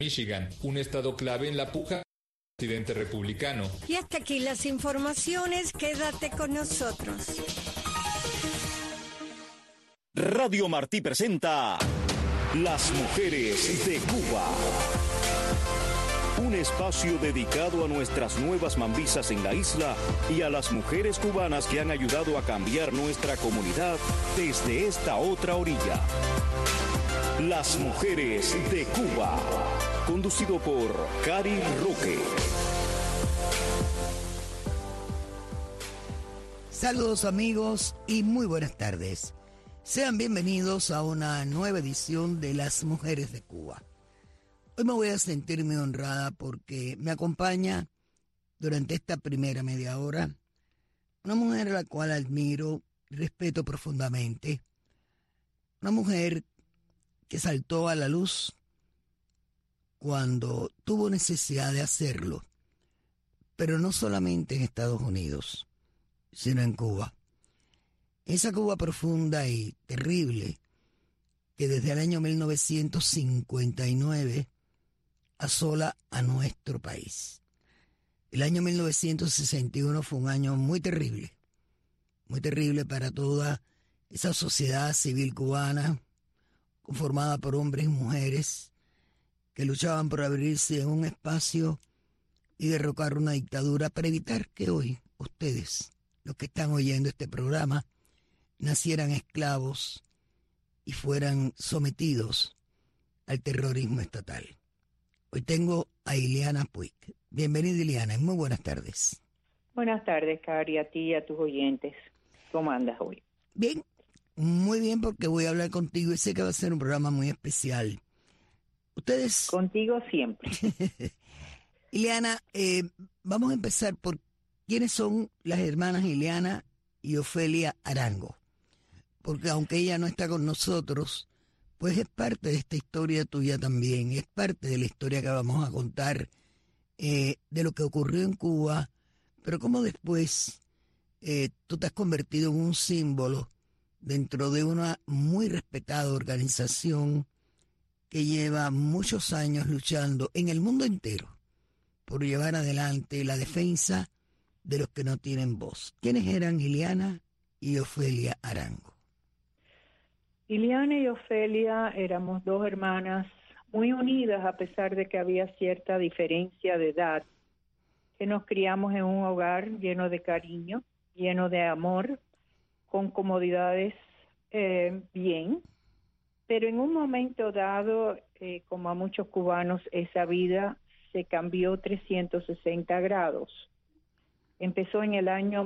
Michigan, un estado clave en la puja del presidente republicano. Y hasta aquí las informaciones, quédate con nosotros. Radio Martí presenta Las Mujeres de Cuba. Un espacio dedicado a nuestras nuevas mambisas en la isla y a las mujeres cubanas que han ayudado a cambiar nuestra comunidad desde esta otra orilla. Las Mujeres de Cuba, conducido por Cari Roque. Saludos amigos y muy buenas tardes. Sean bienvenidos a una nueva edición de Las Mujeres de Cuba. Hoy me voy a sentir muy honrada porque me acompaña durante esta primera media hora una mujer a la cual admiro y respeto profundamente. Una mujer que saltó a la luz cuando tuvo necesidad de hacerlo, pero no solamente en Estados Unidos, sino en Cuba. Esa Cuba profunda y terrible que desde el año 1959 asola a nuestro país. El año 1961 fue un año muy terrible para toda esa sociedad civil cubana, conformada por hombres y mujeres que luchaban por abrirse en un espacio y derrocar una dictadura para evitar que hoy ustedes, los que están oyendo este programa, nacieran esclavos y fueran sometidos al terrorismo estatal. Hoy tengo a Ileana Puig. Bienvenida, Ileana, y muy buenas tardes. Buenas tardes, Cari, a ti y a tus oyentes. ¿Cómo andas hoy? Bien, muy bien, porque voy a hablar contigo y sé que va a ser un programa muy especial. Ustedes... Contigo siempre. Ileana, vamos a empezar por quiénes son las hermanas Ileana y Ofelia Arango. Porque aunque ella no está con nosotros, pues es parte de esta historia tuya también, es parte de la historia que vamos a contar de lo que ocurrió en Cuba, pero cómo después tú te has convertido en un símbolo dentro de una muy respetada organización que lleva muchos años luchando en el mundo entero por llevar adelante la defensa de los que no tienen voz. ¿Quiénes eran Ileana y Ofelia Arango? Ileana y Ofelia éramos dos hermanas muy unidas a pesar de que había cierta diferencia de edad, que nos criamos en un hogar lleno de cariño, lleno de amor, con comodidades bien, pero en un momento dado, como a muchos cubanos, esa vida se cambió 360 grados. Empezó en el año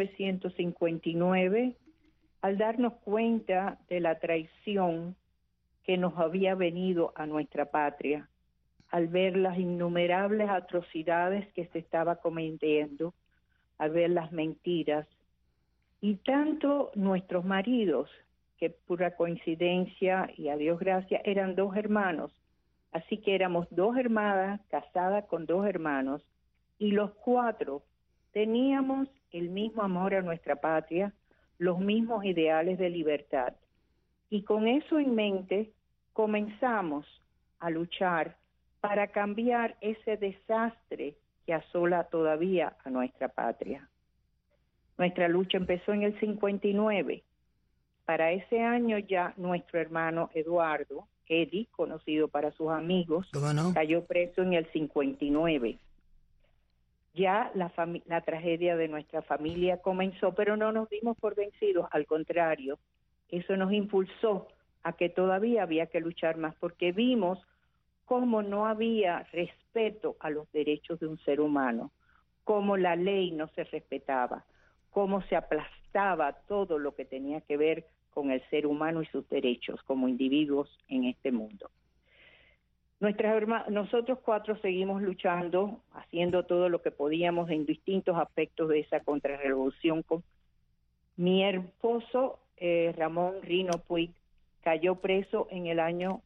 1959, al darnos cuenta de la traición que nos había venido a nuestra patria, al ver las innumerables atrocidades que se estaba cometiendo, al ver las mentiras, y tanto nuestros maridos, que pura coincidencia y a Dios gracias, eran dos hermanos, así que éramos dos hermanas casadas con dos hermanos, y los cuatro teníamos el mismo amor a nuestra patria, los mismos ideales de libertad. Y con eso en mente, comenzamos a luchar para cambiar ese desastre que asola todavía a nuestra patria. Nuestra lucha empezó en el 59. Para ese año ya nuestro hermano Eduardo, Eddie, conocido para sus amigos, cayó preso en el 59. Ya la tragedia de nuestra familia comenzó, pero no nos dimos por vencidos, al contrario, eso nos impulsó a que todavía había que luchar más, porque vimos cómo no había respeto a los derechos de un ser humano, cómo la ley no se respetaba, cómo se aplastaba todo lo que tenía que ver con el ser humano y sus derechos como individuos en este mundo. Nosotros cuatro seguimos luchando, haciendo todo lo que podíamos en distintos aspectos de esa contrarrevolución. Mi esposo, Ramón Rino Puig, cayó preso en el año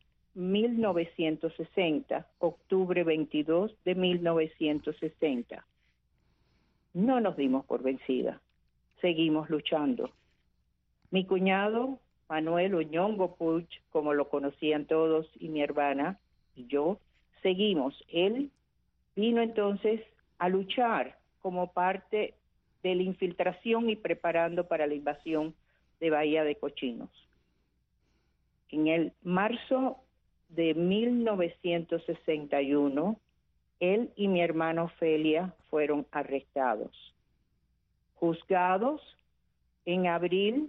1960, octubre 22 de 1960. No nos dimos por vencida, seguimos luchando. Mi cuñado, Manuel Oñongo Puig, como lo conocían todos, y mi hermana y yo, seguimos. Él vino entonces a luchar como parte de la infiltración y preparando para la invasión de Bahía de Cochinos. En el marzo de 1961, él y mi hermana Ofelia fueron arrestados, juzgados en abril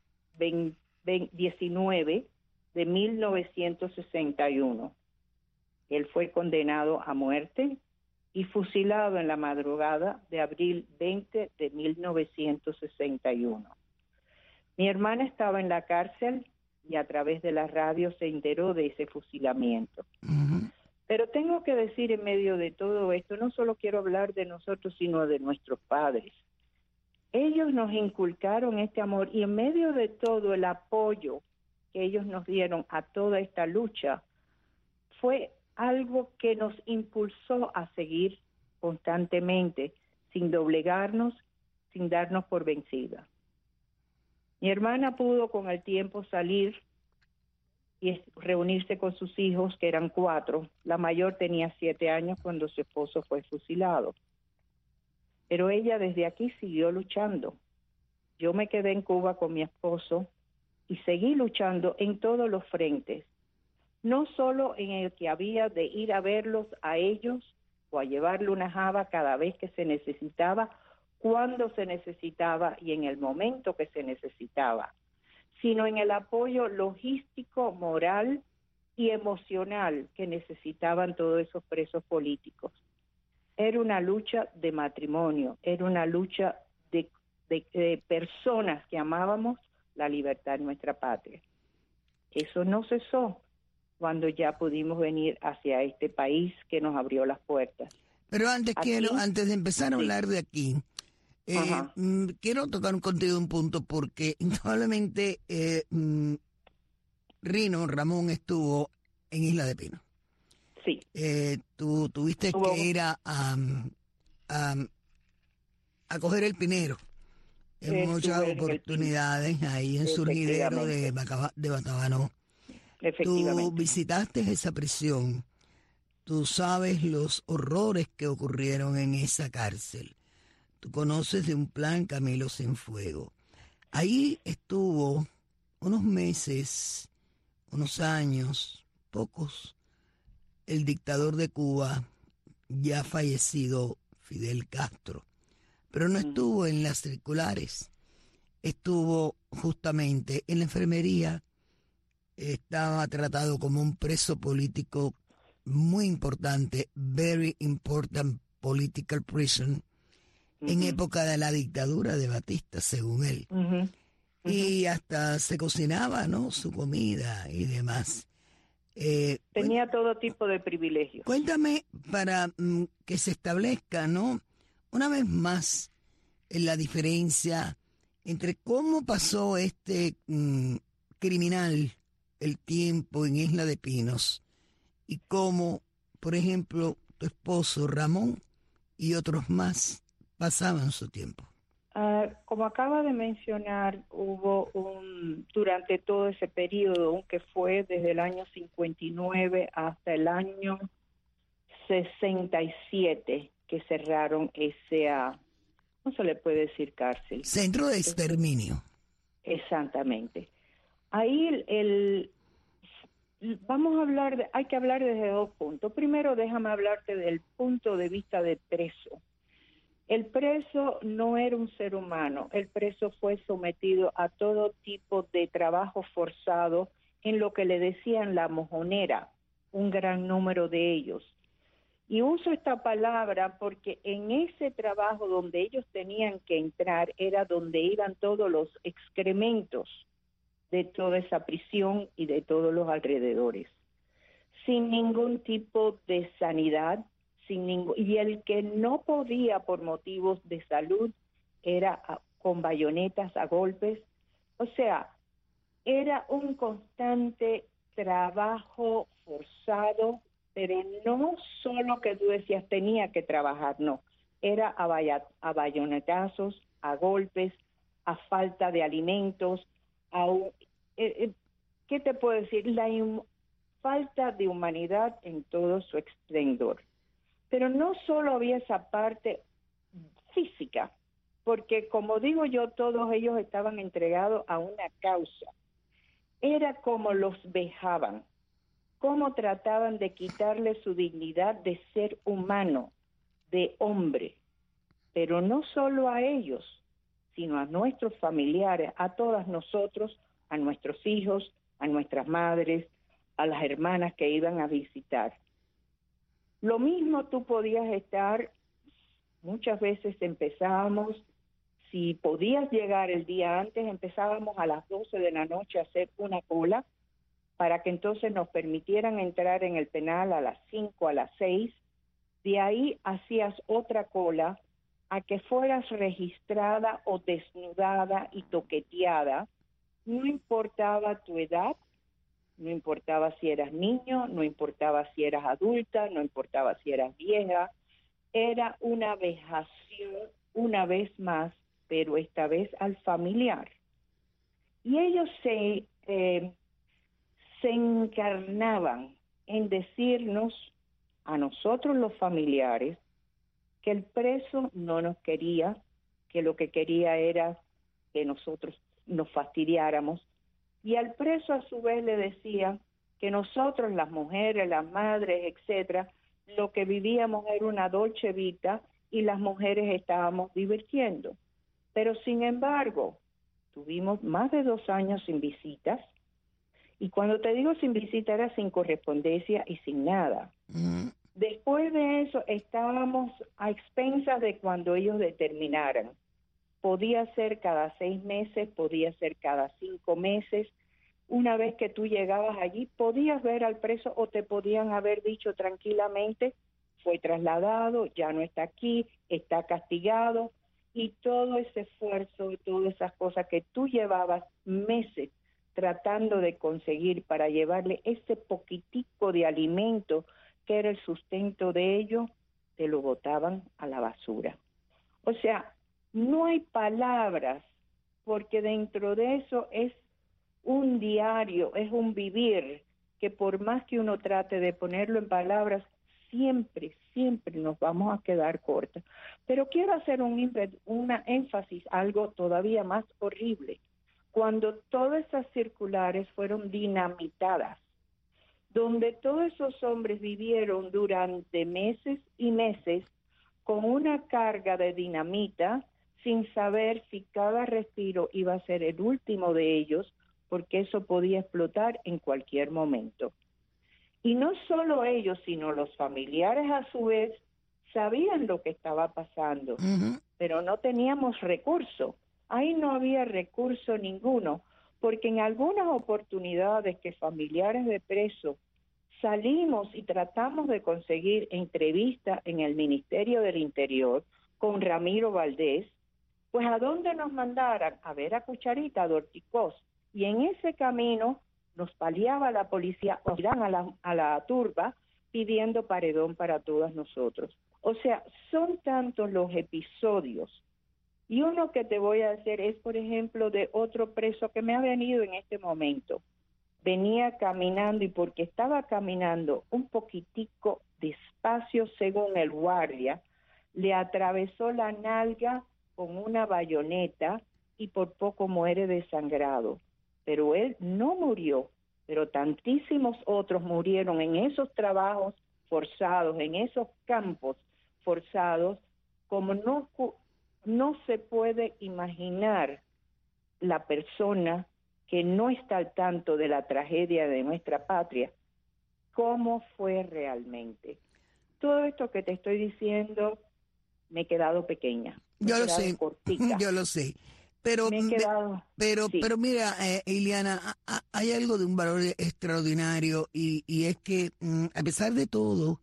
19 de 1961. Él fue condenado a muerte y fusilado en la madrugada de abril 20 de 1961. Mi hermana estaba en la cárcel y a través de la radio se enteró de ese fusilamiento. Ujú. Pero tengo que decir en medio de todo esto, no solo quiero hablar de nosotros, sino de nuestros padres. Ellos nos inculcaron este amor y en medio de todo el apoyo que ellos nos dieron a toda esta lucha, fue algo que nos impulsó a seguir constantemente, sin doblegarnos, sin darnos por vencida. Mi hermana pudo con el tiempo salir y reunirse con sus hijos, que eran 4. La mayor tenía 7 años cuando su esposo fue fusilado. Pero ella desde aquí siguió luchando. Yo me quedé en Cuba con mi esposo y seguí luchando en todos los frentes. No solo en el que había de ir a verlos a ellos o a llevarle una java cada vez que se necesitaba, cuando se necesitaba y en el momento que se necesitaba, sino en el apoyo logístico, moral y emocional que necesitaban todos esos presos políticos. Era una lucha de matrimonio, era una lucha de personas que amábamos la libertad de nuestra patria. Eso no cesó cuando ya pudimos venir hacia este país que nos abrió las puertas. Pero antes de empezar a hablar de aquí, quiero tocar contigo un punto porque indudablemente Ramón estuvo en Isla de Pino. Sí. Tú tuviste que ir a coger el pinero en muchas oportunidades ahí en Surgidero de Batabanó. Tú visitaste esa prisión, tú sabes los horrores que ocurrieron en esa cárcel. Tú conoces de un plan Camilo Cienfuegos. Ahí estuvo unos meses, unos años, pocos, el dictador de Cuba, ya fallecido Fidel Castro. Pero no estuvo en las circulares, estuvo justamente en la enfermería. Estaba tratado como un preso político muy importante, very important political prison, en época de la dictadura de Batista, según él. Y hasta se cocinaba, ¿no?, su comida y demás. Tenía todo tipo de privilegios. Cuéntame para que se establezca, ¿no?, una vez más, la diferencia entre cómo pasó este criminal el tiempo en Isla de Pinos y cómo, por ejemplo, tu esposo Ramón y otros más pasaban su tiempo. Como acaba de mencionar, hubo durante todo ese periodo, que fue desde el año 59 hasta el año 67, que cerraron ese, no se le puede decir cárcel. Centro de exterminio. Exactamente. Ahí vamos a hablar, hay que hablar desde 2 puntos. Primero, déjame hablarte del punto de vista del preso. El preso no era un ser humano, el preso fue sometido a todo tipo de trabajo forzado en lo que le decían la mojonera, un gran número de ellos. Y uso esta palabra porque en ese trabajo donde ellos tenían que entrar era donde iban todos los excrementos de toda esa prisión y de todos los alrededores, sin ningún tipo de sanidad, y el que no podía por motivos de salud era con bayonetas a golpes. O sea, era un constante trabajo forzado, pero no solo que tú decías tenía que trabajar, no, era a bayonetazos, a golpes, a falta de alimentos, ¿qué te puedo decir? falta de humanidad en todo su esplendor. Pero no solo había esa parte física, porque como digo yo, todos ellos estaban entregados a una causa. Era como los vejaban, cómo trataban de quitarle su dignidad de ser humano, de hombre. Pero no solo a ellos, sino a nuestros familiares, a todas nosotros, a nuestros hijos, a nuestras madres, a las hermanas que iban a visitar. Lo mismo tú podías estar, muchas veces empezábamos, si podías llegar el día antes, empezábamos a las 12 de la noche a hacer una cola para que entonces nos permitieran entrar en el penal a las 5, a las 6. De ahí hacías otra cola a que fueras registrada o desnudada y toqueteada. No importaba tu edad, no importaba si eras niño, no importaba si eras adulta, no importaba si eras vieja. Era una vejación una vez más, pero esta vez al familiar. Y ellos se encarnaban en decirnos a nosotros los familiares que el preso no nos quería, que lo que quería era que nosotros nos fastidiáramos, y al preso a su vez le decía que nosotros, las mujeres, las madres, etcétera, lo que vivíamos era una dolce vita y las mujeres estábamos divirtiendo. Pero sin embargo, tuvimos más de 2 años sin visitas, y cuando te digo sin visita era sin correspondencia y sin nada. Después de eso estábamos a expensas de cuando ellos determinaran. Podía ser cada 6 meses, podía ser cada 5 meses. Una vez que tú llegabas allí, podías ver al preso o te podían haber dicho tranquilamente, fue trasladado, ya no está aquí, está castigado. Y todo ese esfuerzo, todas esas cosas que tú llevabas meses tratando de conseguir para llevarle ese poquitico de alimento que era el sustento de ellos, te lo botaban a la basura. O sea, no hay palabras, porque dentro de eso es un diario, es un vivir, que por más que uno trate de ponerlo en palabras, siempre nos vamos a quedar cortos. Pero quiero hacer una énfasis, algo todavía más horrible. Cuando todas esas circulares fueron dinamitadas, donde todos esos hombres vivieron durante meses y meses con una carga de dinamita, sin saber si cada respiro iba a ser el último de ellos, porque eso podía explotar en cualquier momento. Y no solo ellos, sino los familiares a su vez sabían lo que estaba pasando, pero no teníamos recurso. Ahí no había recurso ninguno, porque en algunas oportunidades que familiares de presos salimos y tratamos de conseguir entrevista en el Ministerio del Interior con Ramiro Valdés, pues ¿a dónde nos mandaran? A ver a Cucharita de Orticós. Y en ese camino nos paliaba la policía, nos iban a la turba pidiendo paredón para todas nosotros. O sea, son tantos los episodios. Y uno que te voy a hacer es, por ejemplo, de otro preso que me ha venido en este momento. Venía caminando y porque estaba caminando un poquitico despacio según el guardia, le atravesó la nalga con una bayoneta y por poco muere desangrado. Pero él no murió, pero tantísimos otros murieron en esos trabajos forzados, en esos campos forzados, como no se puede imaginar la persona que no está al tanto de la tragedia de nuestra patria, cómo fue realmente. Todo esto que te estoy diciendo, me he quedado pequeña. Yo lo sé, cortica. Yo lo sé. Pero, sí. pero mira, Iliana, hay algo de un valor extraordinario y es que a pesar de todo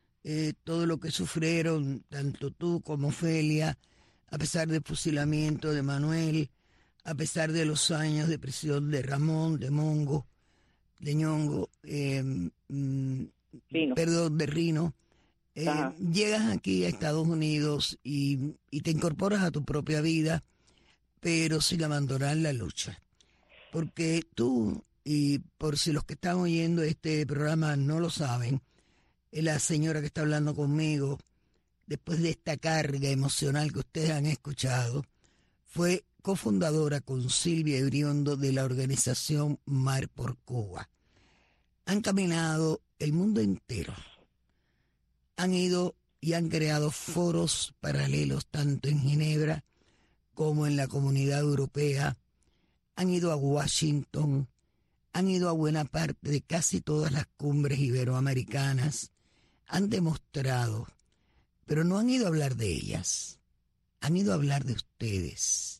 lo que sufrieron, tanto tú como Ofelia, a pesar del fusilamiento de Manuel, a pesar de los años de prisión de Ramón, de Mongo, de Ñongo, de Rino, llegas aquí a Estados Unidos y te incorporas a tu propia vida, pero sin abandonar la lucha. Porque tú y por si los que están oyendo este programa no lo saben, la señora que está hablando conmigo, después de esta carga emocional que ustedes han escuchado, fue cofundadora con Silvia Iriondo de la organización Mar por Cuba. Han caminado el mundo entero. Han ido y han creado foros paralelos tanto en Ginebra como en la Comunidad Europea. Han ido a Washington, han ido a buena parte de casi todas las cumbres iberoamericanas. Han demostrado, pero no han ido a hablar de ellas. Han ido a hablar de ustedes,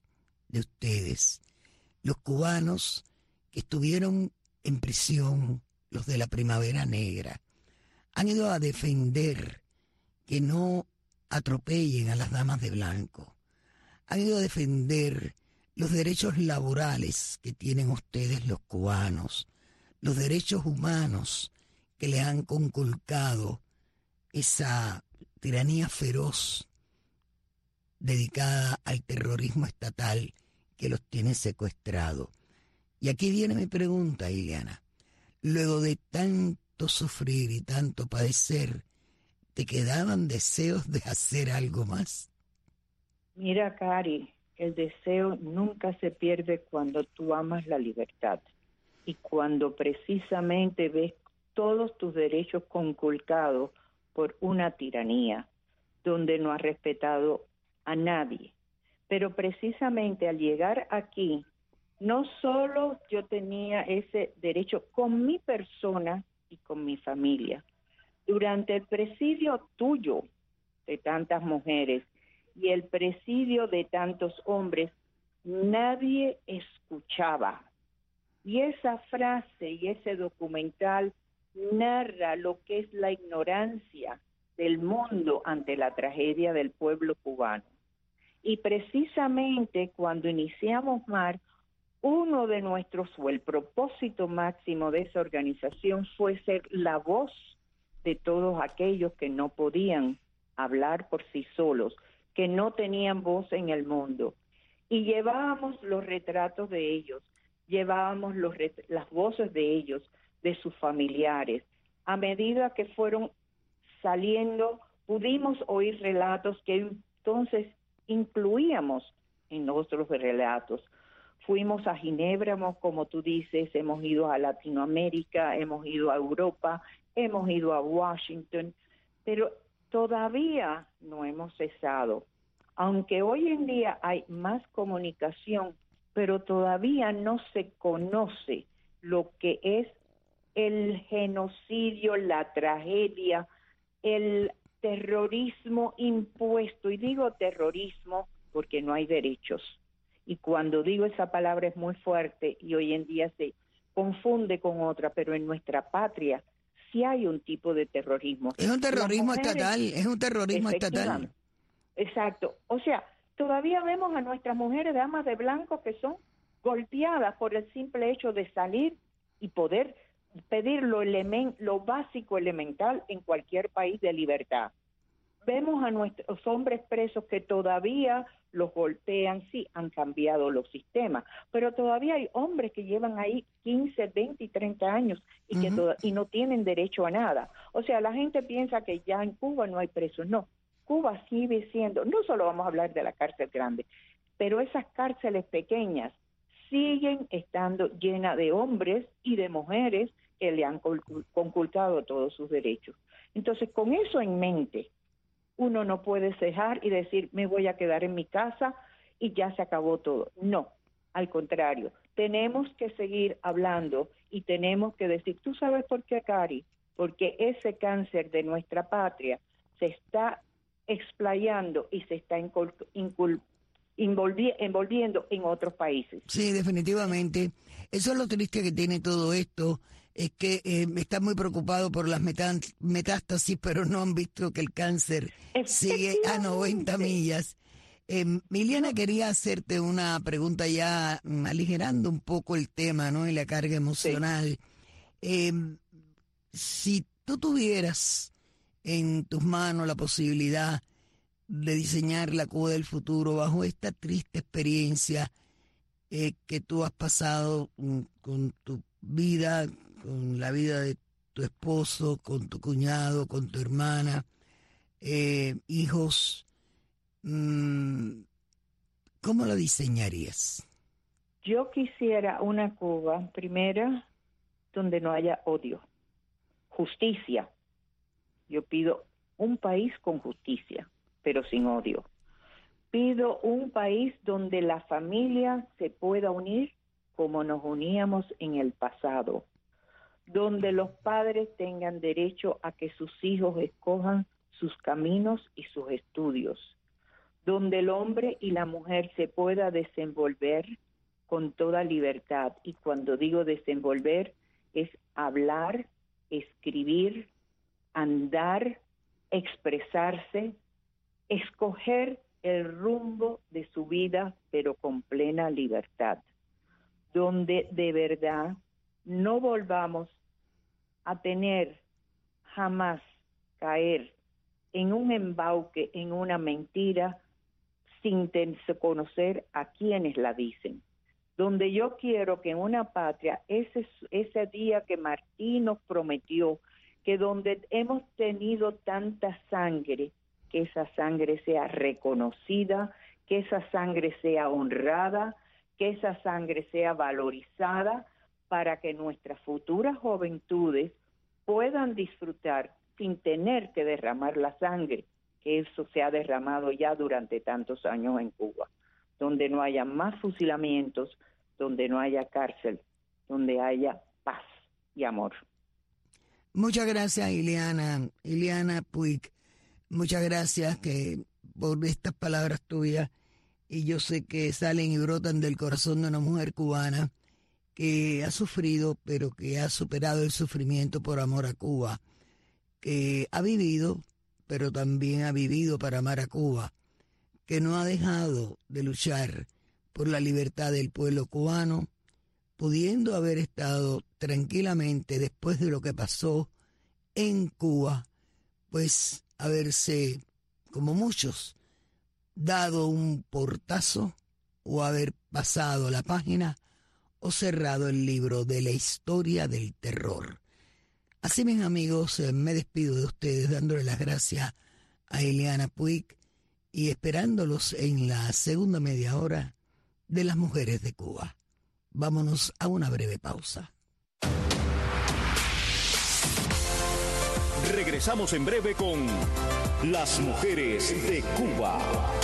los cubanos que estuvieron en prisión, los de la Primavera Negra. Han ido a defender que no atropellen a las damas de blanco. Han ido a defender los derechos laborales que tienen ustedes los cubanos, los derechos humanos que le han conculcado esa tiranía feroz dedicada al terrorismo estatal que los tiene secuestrados. Y aquí viene mi pregunta, Ileana. Luego de tanto sufrir y tanto padecer, ¿te quedaban deseos de hacer algo más? Mira, Cari, el deseo nunca se pierde cuando tú amas la libertad y cuando precisamente ves todos tus derechos conculcados por una tiranía donde no has respetado a nadie. Pero precisamente al llegar aquí, no solo yo tenía ese derecho con mi persona y con mi familia. Durante el presidio tuyo de tantas mujeres y el presidio de tantos hombres, nadie escuchaba. Y esa frase y ese documental narra lo que es la ignorancia del mundo ante la tragedia del pueblo cubano. Y precisamente cuando iniciamos MAR, uno de nuestros, o el propósito máximo de esa organización fue ser la voz de todos aquellos que no podían hablar por sí solos, que no tenían voz en el mundo. Y llevábamos los retratos de ellos, llevábamos las voces de ellos, de sus familiares. A medida que fueron saliendo, pudimos oír relatos que entonces incluíamos en nuestros relatos. Fuimos a Ginebra, como tú dices, hemos ido a Latinoamérica, hemos ido a Europa, hemos ido a Washington, pero todavía no hemos cesado. Aunque hoy en día hay más comunicación, pero todavía no se conoce lo que es el genocidio, la tragedia, el terrorismo impuesto. Y digo terrorismo porque no hay derechos. Y cuando digo esa palabra es muy fuerte y hoy en día se confunde con otra, pero en nuestra patria sí hay un tipo de terrorismo. Es un terrorismo estatal, es un terrorismo estatal. Exacto. O sea, todavía vemos a nuestras mujeres damas de blanco que son golpeadas por el simple hecho de salir y poder pedir lo básico elemental en cualquier país de libertad. Vemos a nuestros hombres presos que todavía los golpean, sí, han cambiado los sistemas, pero todavía hay hombres que llevan ahí 15, 20 y 30 años y que y no tienen derecho a nada. O sea, la gente piensa que ya en Cuba no hay presos. No, Cuba sigue siendo, no solo vamos a hablar de la cárcel grande, pero esas cárceles pequeñas siguen estando llenas de hombres y de mujeres que le han conculcado todos sus derechos. Entonces, con eso en mente, uno no puede cejar y decir, me voy a quedar en mi casa y ya se acabó todo. No, al contrario, tenemos que seguir hablando y tenemos que decir, ¿tú sabes por qué, Cari? Porque ese cáncer de nuestra patria se está explayando y se está envolviendo en otros países. Sí, definitivamente. Eso es lo triste que tiene todo esto, es que están muy preocupados por las metástasis, pero no han visto que el cáncer sigue a 90 millas. Ileana, quería hacerte una pregunta ya aligerando un poco el tema, ¿no? Y la carga emocional. Sí. Si tú tuvieras en tus manos la posibilidad de diseñar la Cuba del futuro bajo esta triste experiencia que tú has pasado con tu vida, con la vida de tu esposo, con tu cuñado, con tu hermana, hijos, ¿cómo la diseñarías? Yo quisiera una Cuba, primera, donde no haya odio, justicia. Yo pido un país con justicia, pero sin odio. Pido un país donde la familia se pueda unir como nos uníamos en el pasado, donde los padres tengan derecho a que sus hijos escojan sus caminos y sus estudios, donde el hombre y la mujer se pueda desenvolver con toda libertad. Y cuando digo desenvolver, es hablar, escribir, andar, expresarse, escoger el rumbo de su vida, pero con plena libertad, donde de verdad no volvamos a tener jamás caer en un embauque, en una mentira, sin conocer a quienes la dicen. Donde yo quiero que en una patria, ese día que Martí nos prometió, que donde hemos tenido tanta sangre, que esa sangre sea reconocida, que esa sangre sea honrada, que esa sangre sea valorizada, para que nuestras futuras juventudes puedan disfrutar sin tener que derramar la sangre, que eso se ha derramado ya durante tantos años en Cuba, donde no haya más fusilamientos, donde no haya cárcel, donde haya paz y amor. Muchas gracias, Ileana Puig. Muchas gracias por estas palabras tuyas, y yo sé que salen y brotan del corazón de una mujer cubana que ha sufrido, pero que ha superado el sufrimiento por amor a Cuba, que ha vivido, pero también ha vivido para amar a Cuba, que no ha dejado de luchar por la libertad del pueblo cubano, pudiendo haber estado tranquilamente después de lo que pasó en Cuba, pues haberse, como muchos, dado un portazo o haber pasado la página o cerrado el libro de la historia del terror. Así, mis amigos, me despido de ustedes dándole las gracias a Ileana Puig y esperándolos en la segunda media hora de Las Mujeres de Cuba. Vámonos a una breve pausa. Regresamos en breve con Las Mujeres de Cuba.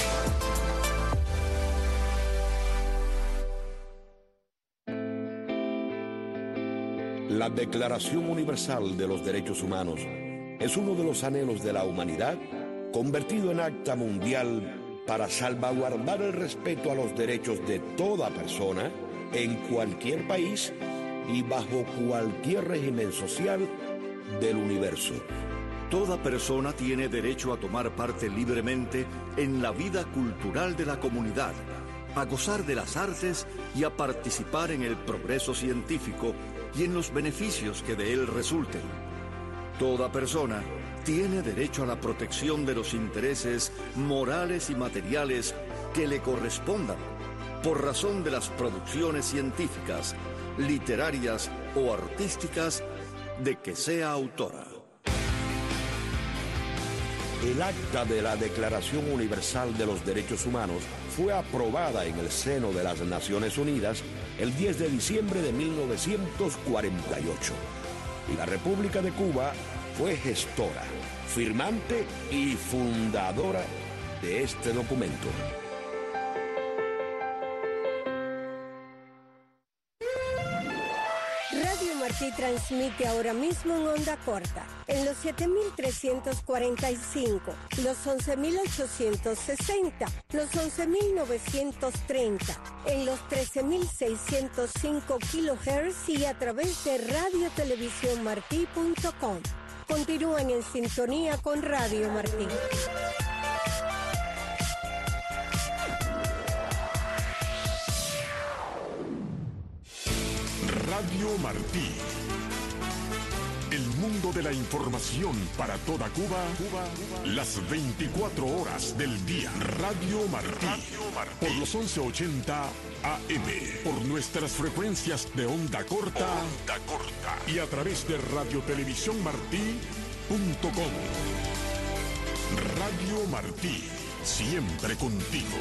La Declaración Universal de los Derechos Humanos es uno de los anhelos de la humanidad convertido en acta mundial para salvaguardar el respeto a los derechos de toda persona en cualquier país y bajo cualquier régimen social del universo. Toda persona tiene derecho a tomar parte libremente en la vida cultural de la comunidad, a gozar de las artes y a participar en el progreso científico y en los beneficios que de él resulten. Toda persona tiene derecho a la protección de los intereses morales y materiales que le correspondan por razón de las producciones científicas, literarias o artísticas de que sea autora. El acta de la Declaración Universal de los Derechos Humanos fue aprobada en el seno de las Naciones Unidas el 10 de diciembre de 1948. Y la República de Cuba fue gestora, firmante y fundadora de este documento. Radio Martí transmite ahora mismo en onda corta, en los 7.345, los 11.860, los 11.930, en los 13.605 kHz y a través de radiotelevisiónmartí.com. Continúan en sintonía con Radio Martí. Radio Martí, El mundo de la información para toda Cuba, las 24 horas del día. Radio Martí, por los 1180 AM, por nuestras frecuencias de onda corta, y a través de radiotelevisiónmartí.com. Radio Martí, siempre contigo.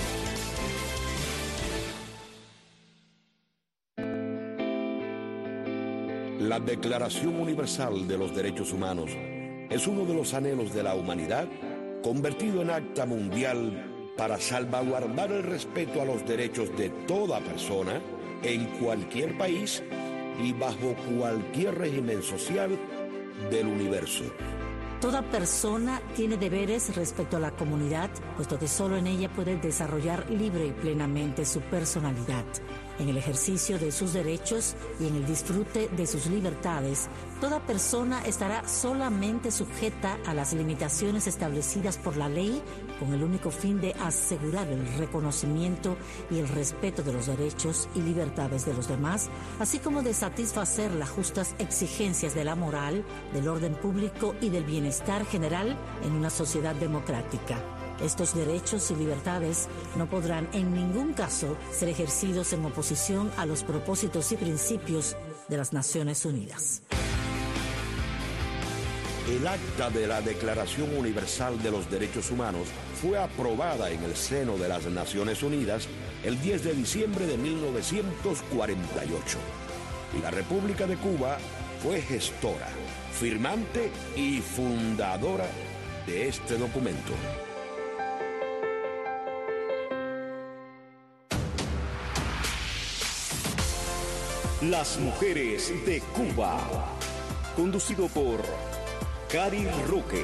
La Declaración Universal de los Derechos Humanos es uno de los anhelos de la humanidad convertido en acta mundial para salvaguardar el respeto a los derechos de toda persona en cualquier país y bajo cualquier régimen social del universo. Toda persona tiene deberes respecto a la comunidad, puesto que solo en ella puede desarrollar libre y plenamente su personalidad. En el ejercicio de sus derechos y en el disfrute de sus libertades, toda persona estará solamente sujeta a las limitaciones establecidas por la ley, con el único fin de asegurar el reconocimiento y el respeto de los derechos y libertades de los demás, así como de satisfacer las justas exigencias de la moral, del orden público y del bienestar general en una sociedad democrática. Estos derechos y libertades no podrán en ningún caso ser ejercidos en oposición a los propósitos y principios de las Naciones Unidas. El acta de la Declaración Universal de los Derechos Humanos fue aprobada en el seno de las Naciones Unidas el 10 de diciembre de 1948. Y la República de Cuba fue gestora, firmante y fundadora de este documento. Las mujeres de Cuba. Conducido por Cari Roque.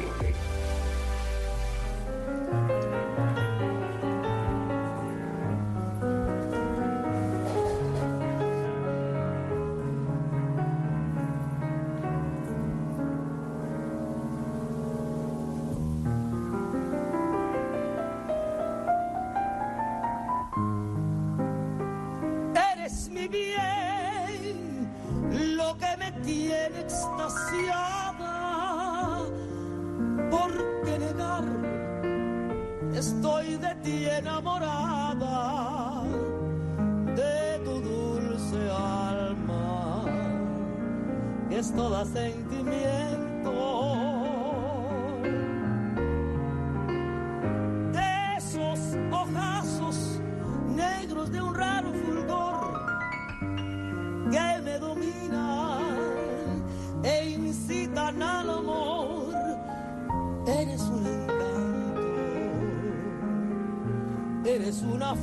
Eres mi bien, lo que me tiene extasiada. ¿Por qué negarlo? Estoy de ti enamorada, de tu dulce alma, que es toda sentimiento. De esos ojazos negros de un raro fulgor que me dominan e incitan al amor. Eres un encanto, eres una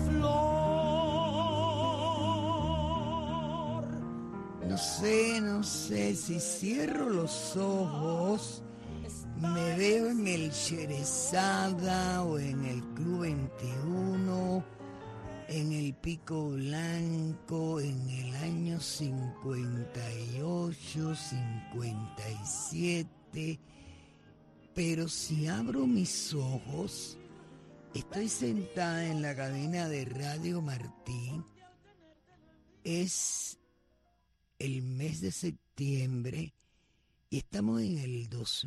flor. No sé si cierro los ojos, me veo en el Sherezada o en el Club 21, en el Pico Blanco, en el año 58, 57. Pero si abro mis ojos, estoy sentada en la cabina de Radio Martí. Es el mes de septiembre y estamos en el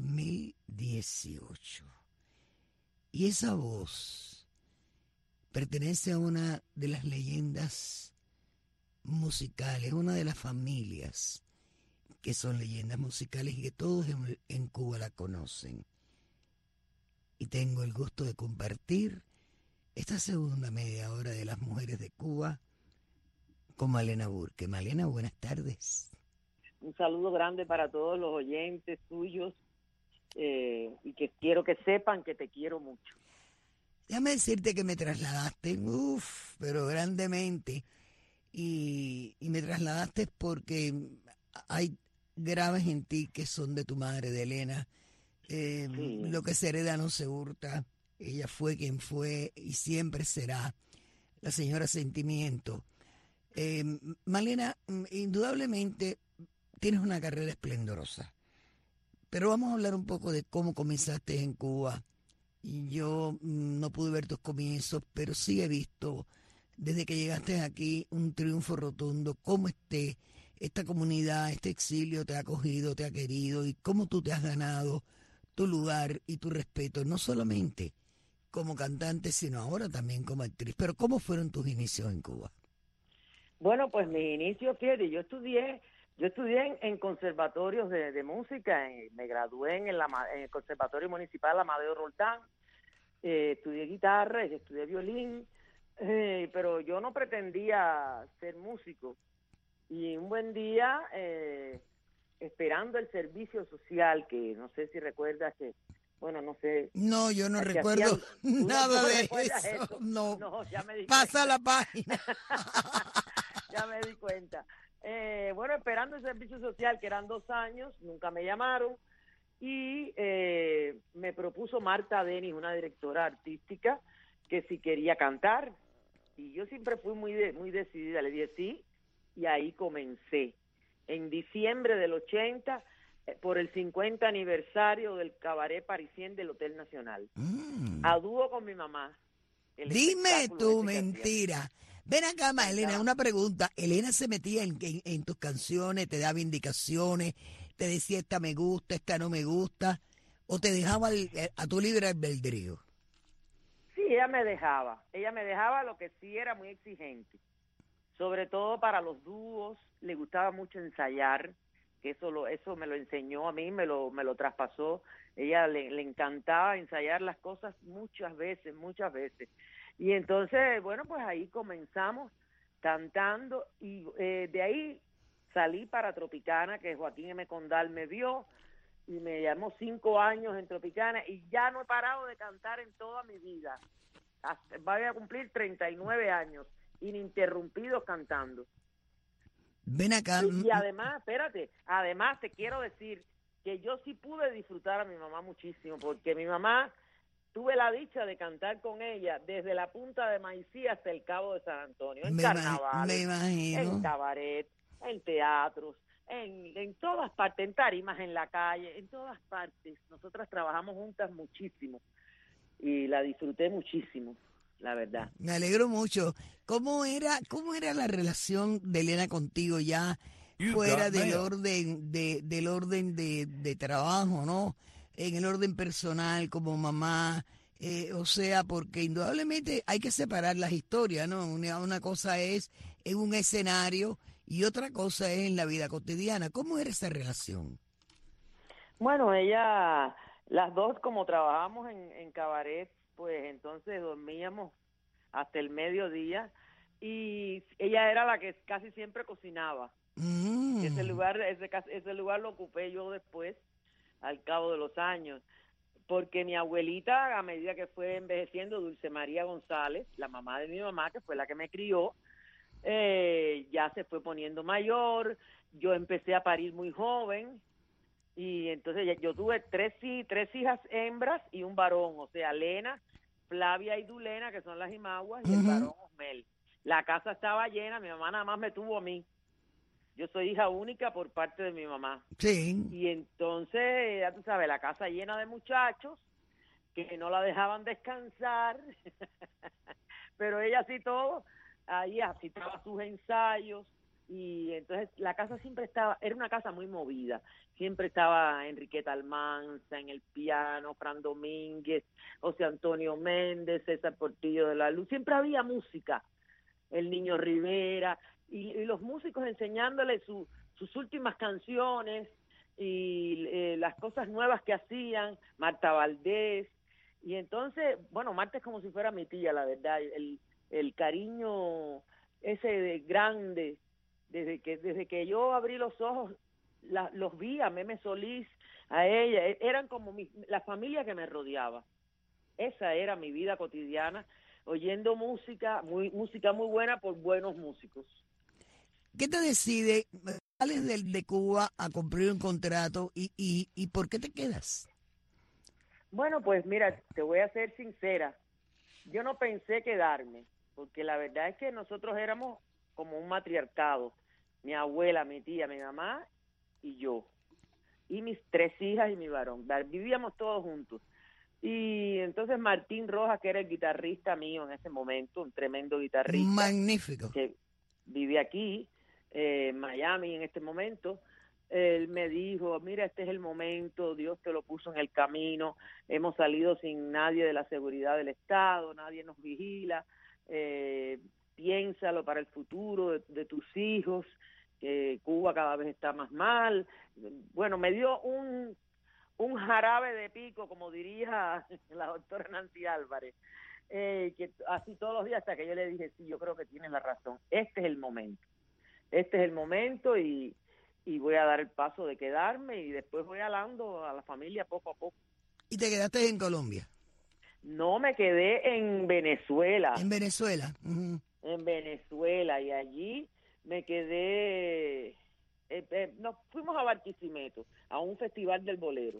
2018. Y esa voz pertenece a una de las leyendas musicales, una de las familias que son leyendas musicales y que todos en Cuba la conocen. Y tengo el gusto de compartir esta segunda media hora de las mujeres de Cuba con Malena Burke. Malena, buenas tardes. Un saludo grande para todos los oyentes tuyos y que quiero que sepan que te quiero mucho. Déjame decirte que me trasladaste, pero grandemente, y me trasladaste porque hay graves en ti que son de tu madre, de Elena. Sí. Lo que se hereda no se hurta. Ella fue quien fue y siempre será la señora Sentimiento. Malena, indudablemente tienes una carrera esplendorosa, pero vamos a hablar un poco de cómo comenzaste en Cuba. Y yo no pude ver tus comienzos, pero sí he visto desde que llegaste aquí un triunfo rotundo. ¿Cómo esta comunidad, este exilio te ha acogido, te ha querido y cómo tú te has ganado tu lugar y tu respeto, no solamente como cantante, sino ahora también como actriz. Pero ¿cómo fueron tus inicios en Cuba? Bueno, pues mis inicios, fíjate, yo estudié en conservatorios de música, me gradué en el Conservatorio Municipal Amadeo Roldán, estudié guitarra, estudié violín, pero yo no pretendía ser músico. Y un buen día, esperando el servicio social, que no sé si recuerdas que, bueno, no sé. No, yo no recuerdo nada de eso. No, ya me di pasa la página. Ya me di cuenta. Bueno, esperando el servicio social, que eran 2 años, nunca me llamaron, y me propuso Marta Denis, una directora artística, que si quería cantar, y yo siempre fui muy decidida, le dije sí, y ahí comencé. En diciembre del 80, por el 50 aniversario del Cabaret Parisien del Hotel Nacional, a dúo con mi mamá. Dime tu mentira. Ven acá, Elena, una pregunta. Elena se metía en tus canciones, te daba indicaciones, te decía esta me gusta, esta no me gusta, o te dejaba a tu libre albedrío. Sí, ella me dejaba, lo que sí era muy exigente, sobre todo para los dúos. Le gustaba mucho ensayar, que eso me lo enseñó a mí, me lo traspasó. Ella le encantaba ensayar las cosas muchas veces. Y entonces, bueno, pues ahí comenzamos cantando, y de ahí salí para Tropicana, que Joaquín M. Condal me vio y me llamó 5 años en Tropicana, y ya no he parado de cantar en toda mi vida. Voy a cumplir 39 años ininterrumpidos cantando. Ven acá. Y además, espérate, te quiero decir que yo sí pude disfrutar a mi mamá muchísimo, porque mi mamá, tuve la dicha de cantar con ella desde la Punta de Maicí hasta el Cabo de San Antonio, en carnavales, en cabaret, en teatros, en todas partes, en tarimas, en la calle, en todas partes. Nosotras trabajamos juntas muchísimo y la disfruté muchísimo, la verdad. Me alegro mucho. ¿Cómo era la relación de Elena contigo ya fuera del orden de trabajo, ¿no? En el orden personal, como mamá, o sea, porque indudablemente hay que separar las historias, ¿no? Una cosa es en un escenario y otra cosa es en la vida cotidiana. ¿Cómo era esa relación? Bueno, las dos, como trabajábamos en cabaret, pues entonces dormíamos hasta el mediodía, y ella era la que casi siempre cocinaba. Ese lugar lo ocupé yo después, al cabo de los años, porque mi abuelita, a medida que fue envejeciendo, Dulce María González, la mamá de mi mamá, que fue la que me crió, ya se fue poniendo mayor. Yo empecé a parir muy joven, y entonces yo tuve tres hijas hembras y un varón, o sea, Lena, Flavia y Dulena, que son las imaguas, y el varón Osmel. La casa estaba llena, mi mamá nada más me tuvo a mí. Yo soy hija única por parte de mi mamá. Sí. Y entonces, ya tú sabes, la casa llena de muchachos que no la dejaban descansar, pero ella sí todo, ahí asistaba a sus ensayos, y entonces la casa siempre era una casa muy movida. Siempre estaba Enriqueta Almanza en el piano, Fran Domínguez, José Antonio Méndez, César Portillo de la Luz. Siempre había música. El Niño Rivera, y los músicos enseñándole sus últimas canciones y las cosas nuevas que hacían, Marta Valdés. Y entonces, bueno, Marta es como si fuera mi tía, la verdad. El cariño ese de grande, desde que yo abrí los ojos, los vi a Meme Solís, a ella, eran como la familia que me rodeaba. Esa era mi vida cotidiana, oyendo música muy buena por buenos músicos. ¿Qué te decide? Sales de Cuba a cumplir un contrato y ¿por qué te quedas? Bueno, pues mira, te voy a ser sincera. Yo no pensé quedarme, porque la verdad es que nosotros éramos como un matriarcado. Mi abuela, mi tía, mi mamá y yo. Y mis 3 hijas y mi varón. Vivíamos todos juntos. Y entonces Martín Rojas, que era el guitarrista mío en ese momento, un tremendo guitarrista. Magnífico. Que vivía aquí. Miami en este momento. Él me dijo, mira, este es el momento, Dios te lo puso en el camino, hemos salido sin nadie de la seguridad del Estado, nadie nos vigila, piénsalo para el futuro de tus hijos, que Cuba cada vez está más mal. Bueno, me dio un jarabe de pico, como diría la doctora Nancy Álvarez, que así todos los días, hasta que yo le dije, sí, yo creo que tienes la razón, este es el momento y voy a dar el paso de quedarme y después voy hablando a la familia poco a poco. ¿Y te quedaste en Colombia? No, me quedé en Venezuela. ¿En Venezuela? Uh-huh. En Venezuela, y allí me quedé, nos fuimos a Barquisimeto, a un festival del bolero,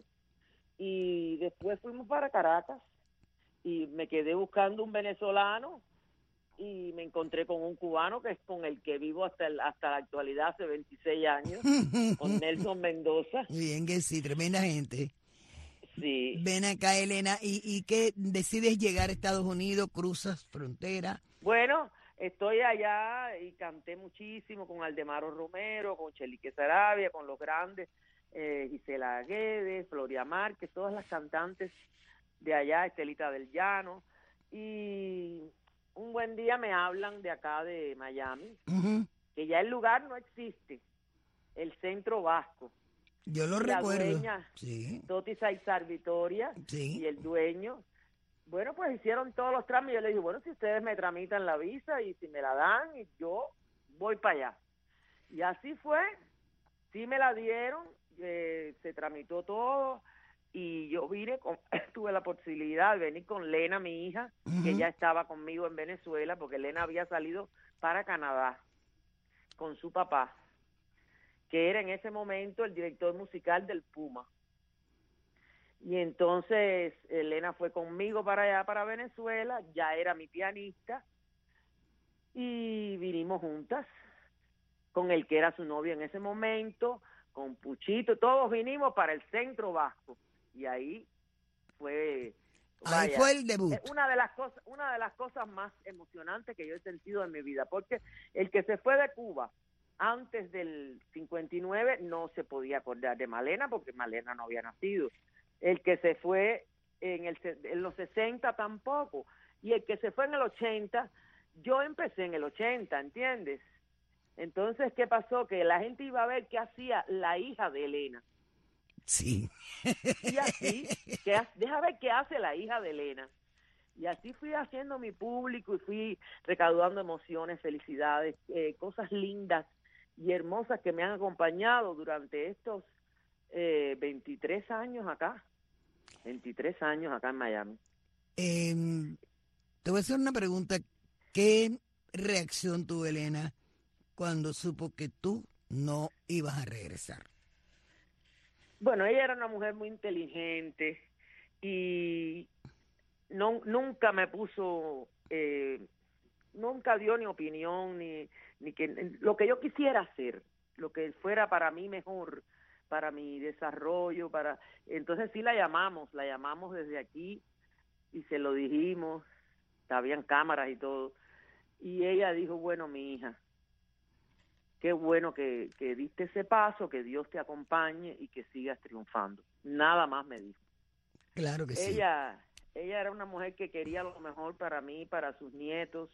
y después fuimos para Caracas, y me quedé buscando un venezolano, y me encontré con un cubano que es con el que vivo hasta la actualidad, hace 26 años, con Nelson Mendoza. Bien que sí, tremenda gente. Sí. Ven acá, Elena, ¿y qué decides llegar a Estados Unidos, cruzas frontera? Bueno, estoy allá y canté muchísimo con Aldemaro Romero, con Chelique Sarabia, con los grandes, Gisela Guedes, Floria Márquez, todas las cantantes de allá, Estelita del Llano, y un buen día me hablan de acá de Miami, uh-huh, que ya el lugar no existe, el Centro Vasco. Yo lo la recuerdo. Dueña, sí. Toti Saizar Vitoria, sí, y el dueño, bueno, pues hicieron todos los trámites. Yo le dije, bueno, si ustedes me tramitan la visa y si me la dan, yo voy para allá. Y así fue, sí me la dieron, se tramitó todo, y yo vine, tuve la posibilidad de venir con Lena, mi hija, uh-huh, que ya estaba conmigo en Venezuela, porque Lena había salido para Canadá con su papá, que era en ese momento el director musical del Puma. Y entonces Elena fue conmigo para allá, para Venezuela, ya era mi pianista, y vinimos juntas, con el que era su novio en ese momento, con Puchito, todos vinimos para el Centro Vasco, y ahí fue... Ahí fue el debut. Una de las cosas más emocionantes que yo he sentido en mi vida, porque el que se fue de Cuba antes del 59 no se podía acordar de Malena, porque Malena no había nacido. El que se fue en los 60 tampoco, y el que se fue en el 80, yo empecé en el 80, ¿entiendes? Entonces, ¿qué pasó? Que la gente iba a ver qué hacía la hija de Elena. Sí. Y así, deja ver qué hace la hija de Elena. Y así fui haciendo mi público y fui recaudando emociones, felicidades, cosas lindas y hermosas que me han acompañado durante estos 23 años acá. 23 años acá en Miami. Te voy a hacer una pregunta. ¿Qué reacción tuvo Elena cuando supo que tú no ibas a regresar? Bueno, ella era una mujer muy inteligente y nunca me puso, nunca dio ni opinión, ni que lo que yo quisiera hacer, lo que fuera para mí mejor, para mi desarrollo, entonces sí la llamamos desde aquí y se lo dijimos, habían cámaras y todo, y ella dijo, bueno, mi hija, qué bueno que diste ese paso, que Dios te acompañe y que sigas triunfando. Nada más me dijo. Claro que sí. Ella era una mujer que quería lo mejor para mí, para sus nietos,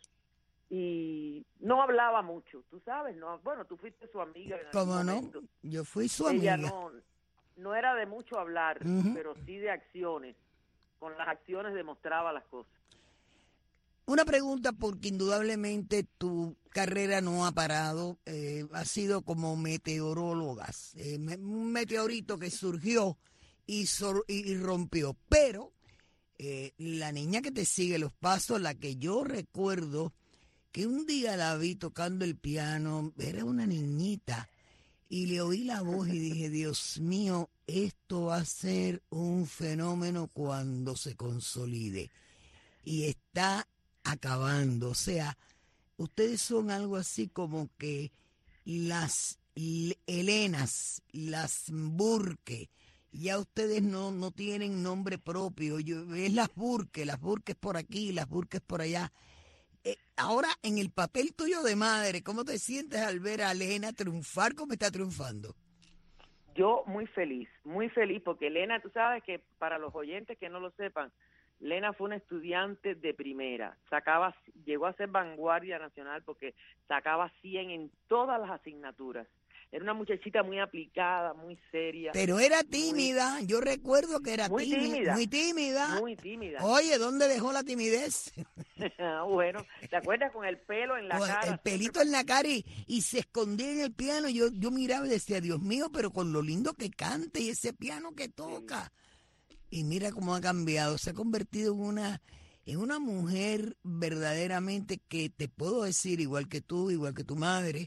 y no hablaba mucho, tú sabes, no, bueno, tú fuiste su amiga. ¿Cómo no? Yo fui su amiga. Ella no era de mucho hablar, uh-huh, pero sí de acciones. Con las acciones demostraba las cosas. Una pregunta, porque indudablemente tu carrera no ha parado, ha sido como meteorólogas, un meteorito que surgió y rompió, pero la niña que te sigue los pasos, la que yo recuerdo que un día la vi tocando el piano, era una niñita, y le oí la voz y dije, Dios mío, esto va a ser un fenómeno cuando se consolide. Y está acabando, o sea, ustedes son algo así como que las Elenas, las Burke, ya ustedes no tienen nombre propio, es las Burke por aquí, las Burke por allá. Ahora, en el papel tuyo de madre, ¿cómo te sientes al ver a Lena triunfar como está triunfando? Yo muy feliz, porque Lena, tú sabes que para los oyentes que no lo sepan, Lena fue una estudiante de primera, llegó a ser vanguardia nacional porque sacaba 100 en todas las asignaturas. Era una muchachita muy aplicada, muy seria. Pero era tímida, yo recuerdo que era muy tímida. Muy tímida. Oye, ¿dónde dejó la timidez? Bueno, ¿te acuerdas con el pelo en la cara? El pelito en la cara y se escondía en el piano. Yo miraba y decía, Dios mío, pero con lo lindo que canta y ese piano que toca. Sí. Y mira cómo ha cambiado, se ha convertido en una mujer verdaderamente que te puedo decir, igual que tú, igual que tu madre,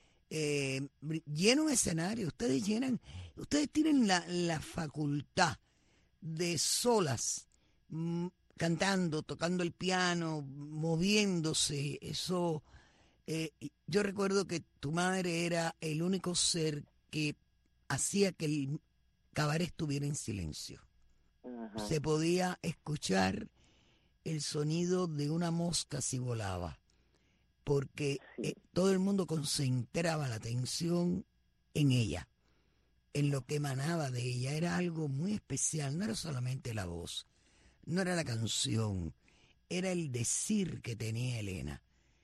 llena un escenario. Ustedes tienen la facultad de solas, cantando, tocando el piano, moviéndose. Eso, yo recuerdo que tu madre era el único ser que hacía que el cabaret estuviera en silencio. Ajá. Se podía escuchar el sonido de una mosca si volaba, porque todo el mundo concentraba la atención en ella, en lo que emanaba de ella. Era algo muy especial, no era solamente la voz, no era la canción, era el decir que tenía Elena.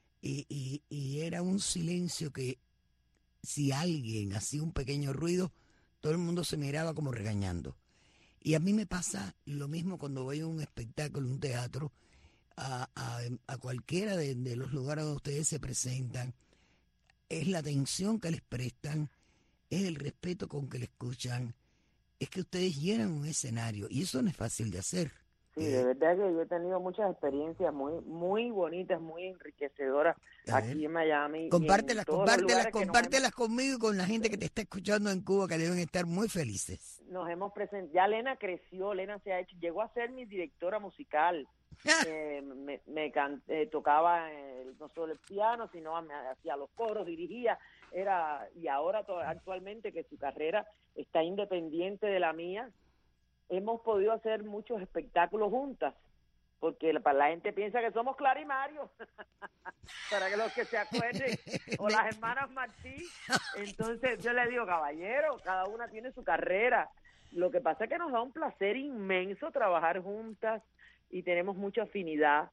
Y era un silencio que si alguien hacía un pequeño ruido, todo el mundo se miraba como regañando. Y a mí me pasa lo mismo cuando voy a un espectáculo, un teatro, a cualquiera de los lugares donde ustedes se presentan. Es la atención que les prestan, es el respeto con que le escuchan, es que ustedes llenan un escenario y eso no es fácil de hacer. Sí, de verdad que yo he tenido muchas experiencias muy bonitas, muy enriquecedoras aquí en Miami. Compártelas conmigo y con la gente que te está escuchando en Cuba, que deben estar muy felices. Nos hemos presentado, ya Lena creció, Lena llegó a ser mi directora musical. Tocaba no solo el piano, sino me hacía los coros, dirigía, y ahora actualmente que su carrera está independiente de la mía, hemos podido hacer muchos espectáculos juntas, porque la gente piensa que somos Clara y Mario, para que los que se acuerden, o las hermanas Martí. Entonces yo le digo, caballero, cada una tiene su carrera. Lo que pasa es que nos da un placer inmenso trabajar juntas y tenemos mucha afinidad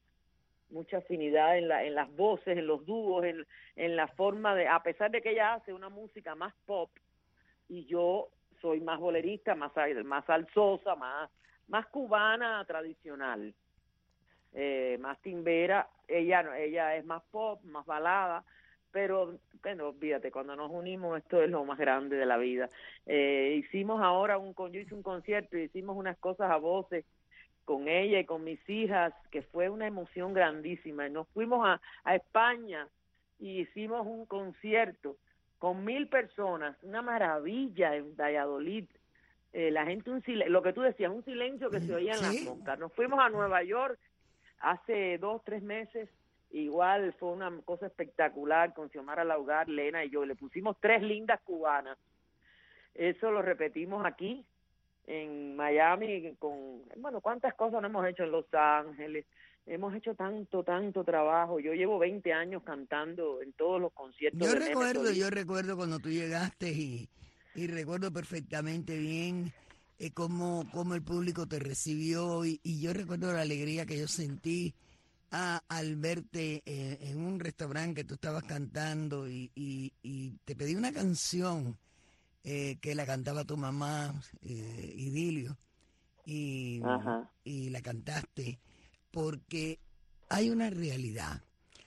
en las voces, en los dúos, en la forma de, a pesar de que ella hace una música más pop y yo soy más bolerista, más salsosa, más cubana tradicional, más timbera. Ella es más pop, más balada, pero bueno, olvídate, cuando nos unimos esto es lo más grande de la vida. Hicimos ahora yo hice un concierto y hicimos unas cosas a voces con ella y con mis hijas, que fue una emoción grandísima. Y nos fuimos a España y hicimos un concierto con 1,000 personas, una maravilla en Valladolid. La gente, lo que tú decías, un silencio que se oía en las montas. Nos fuimos a Nueva York hace 2-3 meses, igual fue una cosa espectacular, con Xiomara Laugar, Lena y yo, le pusimos 3 lindas cubanas. Eso lo repetimos aquí, en Miami, cuántas cosas no hemos hecho en Los Ángeles. Hemos hecho tanto trabajo. Yo llevo 20 años cantando en todos los conciertos. Yo recuerdo cuando tú llegaste y recuerdo perfectamente bien cómo el público te recibió y yo recuerdo la alegría que yo sentí al verte en un restaurante que tú estabas cantando y te pedí una canción que la cantaba tu mamá, Idilio, y la cantaste. Porque hay una realidad.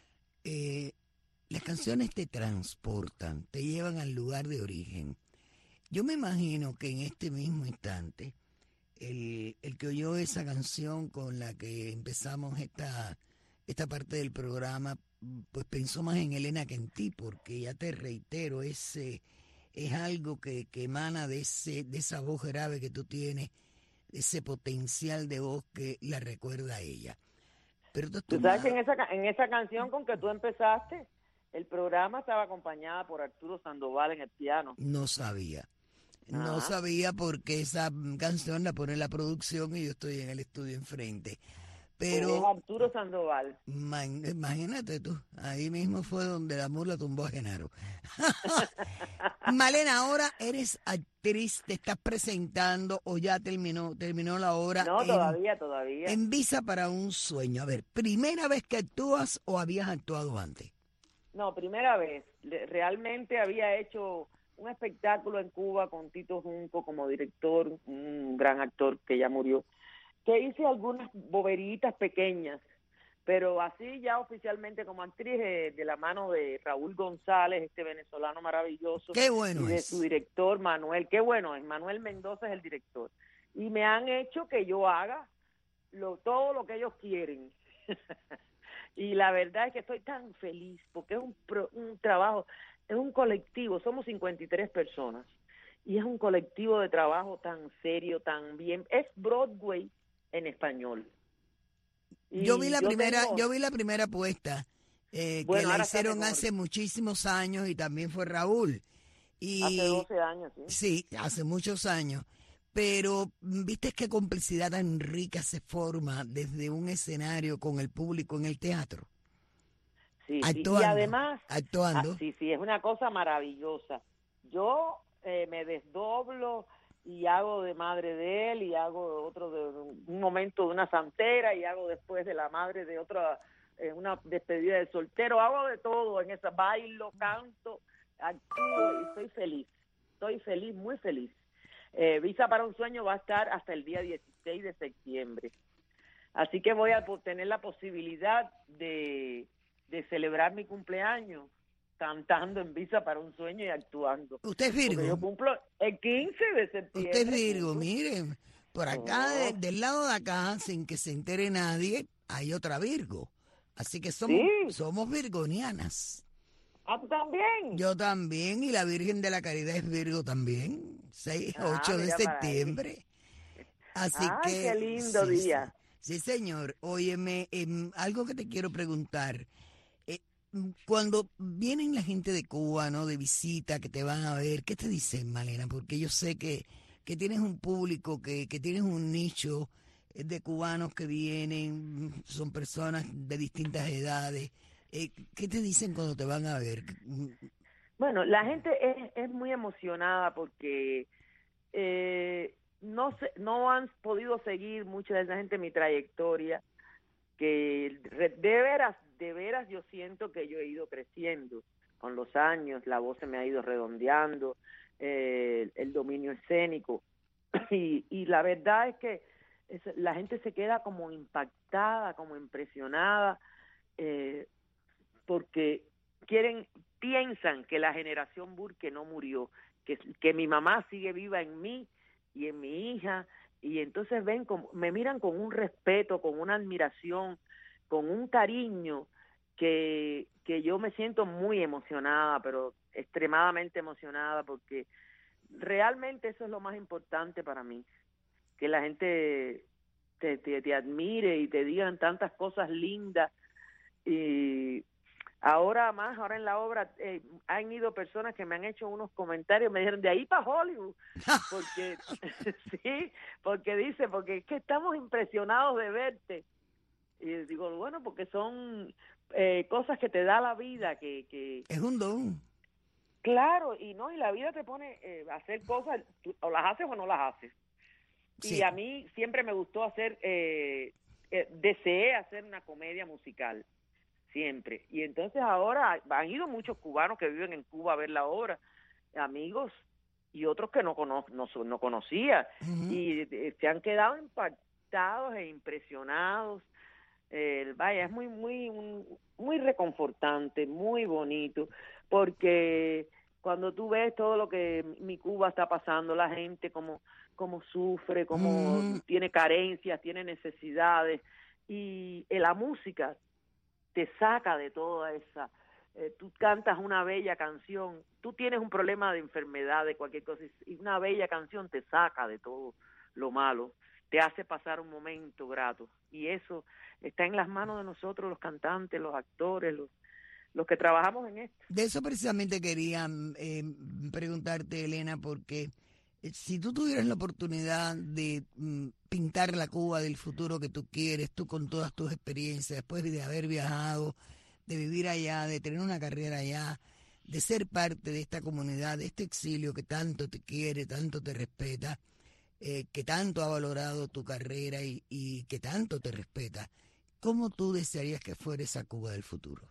Las canciones te transportan, te llevan al lugar de origen. Yo me imagino que en este mismo instante, el que oyó esa canción con la que empezamos esta parte del programa, pues pensó más en Elena que en ti, porque ya te reitero, es algo que emana de esa voz grave que tú tienes, ese potencial de voz que la recuerda a ella. Pero tú sabes que en esa canción con que tú empezaste, el programa estaba acompañada por Arturo Sandoval en el piano. No sabía porque esa canción la pone la producción y yo estoy en el estudio enfrente. Pero es Arturo Sandoval. Imagínate tú, ahí mismo fue donde la mula tumbó a Genaro. Malena, ahora eres actriz, te estás presentando o ya terminó la obra. No, todavía. En Visa para un sueño. A ver, ¿primera vez que actúas o habías actuado antes? No, primera vez. Realmente había hecho un espectáculo en Cuba con Tito Junco como director, un gran actor que ya murió, que hice algunas boberitas pequeñas, pero así ya oficialmente como actriz de la mano de Raúl González, este venezolano maravilloso. Qué bueno y de es. su director Manuel, qué bueno es, Manuel Mendoza es el director. Y me han hecho que yo haga todo lo que ellos quieren. Y la verdad es que estoy tan feliz porque es un trabajo, es un colectivo, somos 53 personas y es un colectivo de trabajo tan serio, tan bien, es Broadway en español. Y yo vi la primera puesta que la hicieron hace muchísimos años y también fue Raúl. Y, hace 12 años, ¿sí? Sí, hace muchos años. Pero viste qué complicidad tan rica se forma desde un escenario con el público en el teatro. Sí, actuando, y además, actuando. Sí, es una cosa maravillosa. Yo me desdoblo y hago de madre de él y hago otro de un momento de una santera y hago después de la madre de otra, una despedida de soltero, hago de todo en esa, bailo, canto, actúo y estoy feliz, muy feliz. Visa para un sueño va a estar hasta el día 16 de septiembre, así que voy a tener la posibilidad de celebrar mi cumpleaños cantando en Visa para un sueño y actuando. ¿Usted es Virgo? Porque yo cumplo el 15 de septiembre. Usted es Virgo, miren, por acá, del lado de acá, sin que se entere nadie, hay otra Virgo. Así que somos virgonianas. ¿Ah, tú también? Yo también, y la Virgen de la Caridad es Virgo también, 8 de septiembre. Así que... qué lindo día. Sí, señor. Óyeme, algo que te quiero preguntar. Cuando vienen la gente de Cuba, ¿no? De visita, que te van a ver, ¿qué te dicen, Malena? Porque yo sé que tienes un público, que tienes un nicho de cubanos que vienen, son personas de distintas edades. ¿Qué te dicen cuando te van a ver? Bueno, la gente es muy emocionada porque no han podido seguir mucha de esa gente mi trayectoria, que de veras yo siento que yo he ido creciendo con los años, la voz se me ha ido redondeando, el dominio escénico, y la verdad es que la gente se queda como impactada, como impresionada, porque piensan que la generación Burke no murió, que mi mamá sigue viva en mí y en mi hija, y entonces me miran con un respeto, con una admiración, con un cariño que yo me siento muy emocionada, pero extremadamente emocionada, porque realmente eso es lo más importante para mí, que la gente te admire y te digan tantas cosas lindas. Y ahora en la obra han ido personas que me han hecho unos comentarios, me dijeron, de ahí para Hollywood, porque sí, porque es que estamos impresionados de verte. Y digo, bueno, porque son cosas que te da la vida, que es un don. Claro, y la vida te pone a hacer cosas, o las haces o no las haces. Sí. Y a mí siempre me gustó deseé hacer una comedia musical, siempre. Y entonces ahora han ido muchos cubanos que viven en Cuba a ver la obra, amigos y otros que no conocía, y se han quedado impactados e impresionados. Vaya, es muy reconfortante, muy bonito, porque cuando tú ves todo lo que mi Cuba está pasando, la gente como sufre, como tiene carencias, tiene necesidades, y la música te saca de toda esa. Tú cantas una bella canción, tú tienes un problema de enfermedad, de cualquier cosa, y una bella canción te saca de todo lo malo, te hace pasar un momento grato, y eso está en las manos de nosotros, los cantantes, los actores, los que trabajamos en esto. De eso precisamente quería preguntarte, Elena, porque Si tú tuvieras la oportunidad de pintar la Cuba del futuro que tú quieres, tú con todas tus experiencias, después de haber viajado, de vivir allá, de tener una carrera allá, de ser parte de esta comunidad, de este exilio que tanto te quiere, tanto te respeta, que tanto ha valorado tu carrera y que tanto te respeta, ¿cómo tú desearías que fuera esa Cuba del futuro?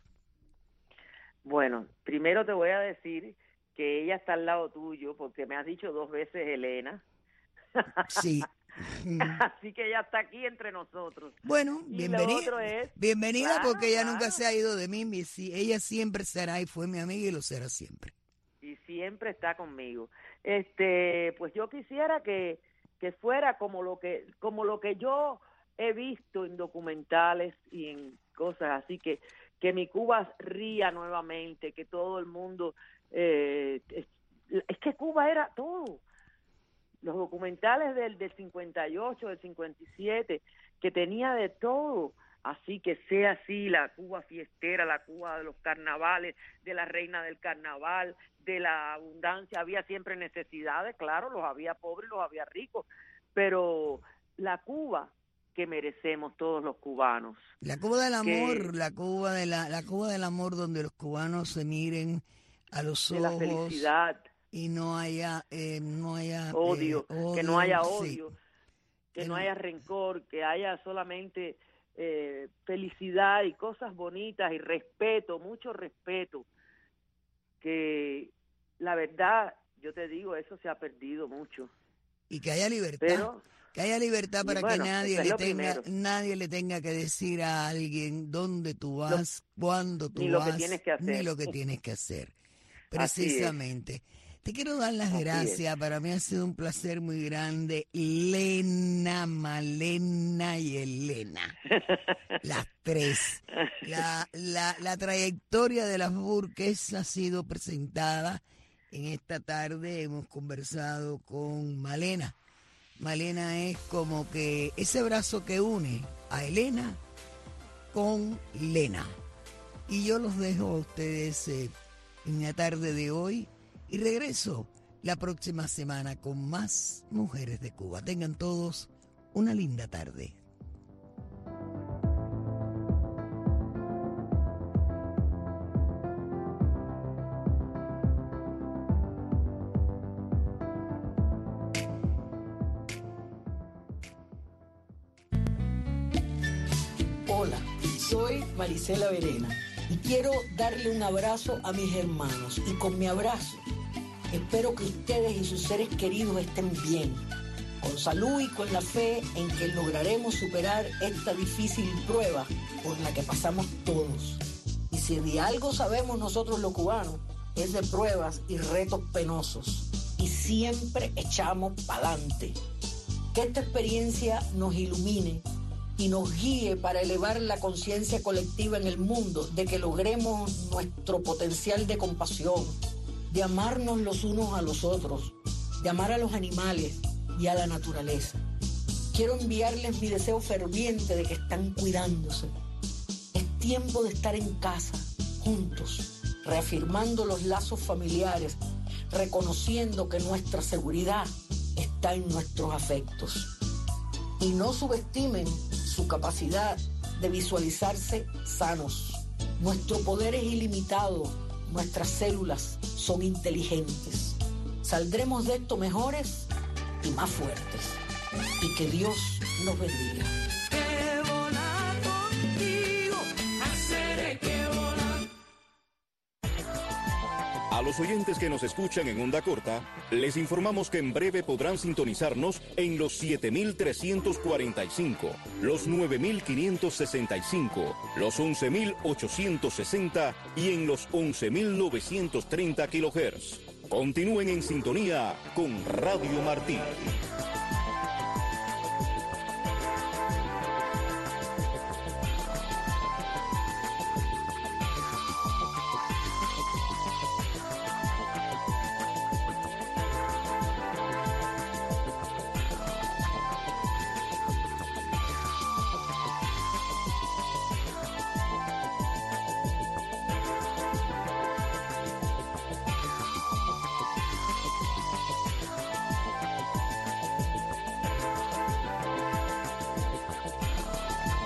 Bueno, primero te voy a decir que ella está al lado tuyo, porque me has dicho 2 veces Elena. Sí. Así que ella está aquí entre nosotros. Bueno, bienvenida claro, porque ella nunca se ha ido de mí. Ella siempre será y fue mi amiga y lo será siempre. Y siempre está conmigo. Pues yo quisiera que fuera como lo que yo he visto en documentales y en cosas así, que mi Cuba ría nuevamente, que todo el mundo... es que Cuba era todo. Los documentales del 58, del 57, que tenía de todo. Así que sea así, la Cuba fiestera, la Cuba de los carnavales, de la reina del carnaval, de la abundancia. Había siempre necesidades, claro, los había pobres, los había ricos, pero la Cuba que merecemos todos los cubanos. La Cuba del amor, la Cuba del amor, donde los cubanos se miren a los ojos, de la felicidad y no haya odio, que no haya odio, sí, que no haya rencor, que haya solamente felicidad y cosas bonitas y respeto, mucho respeto. Que la verdad, yo te digo, eso se ha perdido mucho. Y que haya libertad. Pero, que haya libertad para que nadie le tenga que decir a alguien dónde tú vas, cuándo tú vas, ni lo que tienes que hacer. Precisamente. Te quiero dar las gracias. Para mí ha sido un placer muy grande. Lena, Malena y Elena. Las 3. La trayectoria de las Burques ha sido presentada en esta tarde. Hemos conversado con Malena. Malena es como que ese brazo que une a Elena con Lena. Y yo los dejo a ustedes en la tarde de hoy y regreso la próxima semana con más Mujeres de Cuba. Tengan todos una linda tarde. Hola, soy Marisela Verena y quiero darle un abrazo a mis hermanos, y con mi abrazo espero que ustedes y sus seres queridos estén bien, con salud y con la fe en que lograremos superar esta difícil prueba por la que pasamos todos. Y si de algo sabemos nosotros los cubanos, es de pruebas y retos penosos, y siempre echamos pa'lante. Que esta experiencia nos ilumine y nos guíe para elevar la conciencia colectiva en el mundo, de que logremos nuestro potencial de compasión, de amarnos los unos a los otros, de amar a los animales y a la naturaleza. Quiero enviarles mi deseo ferviente de que están cuidándose. Es tiempo de estar en casa, juntos, reafirmando los lazos familiares, reconociendo que nuestra seguridad está en nuestros afectos. Y no subestimen su capacidad de visualizarse sanos. Nuestro poder es ilimitado, nuestras células son inteligentes. Saldremos de esto mejores y más fuertes. Y que Dios nos bendiga. Que volar contigo, hacer que volar. A los oyentes que nos escuchan en onda corta, les informamos que en breve podrán sintonizarnos en los 7.345, los 9.565, los 11.860 y en los 11.930 kHz. Continúen en sintonía con Radio Martí.